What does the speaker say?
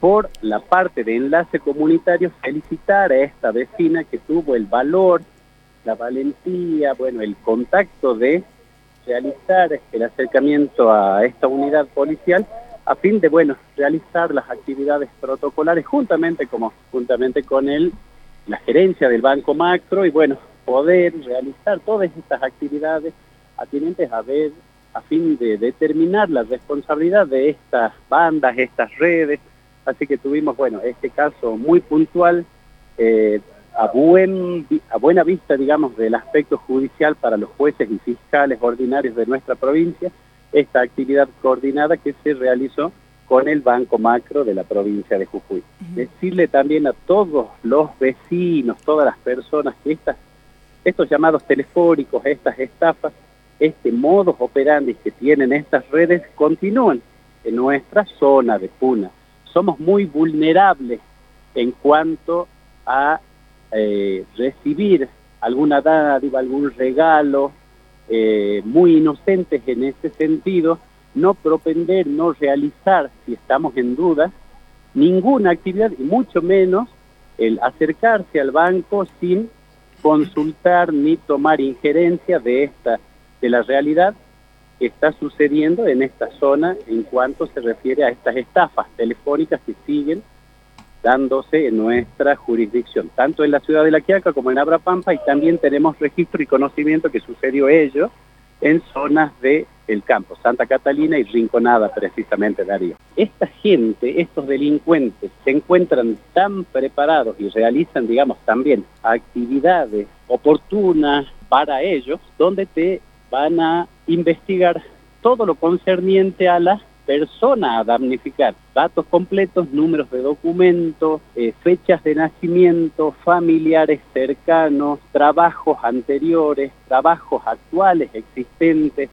por la parte de enlace comunitario, felicitar a esta vecina que tuvo el valor, la valentía, bueno, el contacto de realizar el acercamiento a esta unidad policial a fin de, bueno, realizar las actividades protocolares juntamente con la gerencia del Banco Macro y, bueno, poder realizar todas estas actividades atinentes a fin de determinar la responsabilidad de estas bandas, estas redes. Así que tuvimos, bueno, este caso muy puntual, a buena vista, digamos, del aspecto judicial para los jueces y fiscales ordinarios de nuestra provincia, esta actividad coordinada que se realizó con el Banco Macro de la provincia de Jujuy. Decirle también a todos los vecinos, todas las personas que estos llamados telefónicos, estas estafas, este modus operandi que tienen estas redes continúan en nuestra zona de Puna. Somos muy vulnerables en cuanto a recibir alguna dádiva, algún regalo, muy inocentes en ese sentido, no propender, no realizar, si estamos en duda, ninguna actividad, y mucho menos el acercarse al banco sin consultar ni tomar injerencia de la realidad que está sucediendo en esta zona en cuanto se refiere a estas estafas telefónicas que siguen dándose en nuestra jurisdicción, tanto en la ciudad de La Quiaca como en Abrapampa, y también tenemos registro y conocimiento que sucedió ello en zonas del campo, Santa Catalina y Rinconada, precisamente, Darío. Esta gente, estos delincuentes, se encuentran tan preparados y realizan, digamos, también actividades oportunas para ellos, donde te van a investigar todo lo concerniente a la persona a damnificar, datos completos, números de documentos, fechas de nacimiento, familiares cercanos, trabajos anteriores, trabajos actuales existentes,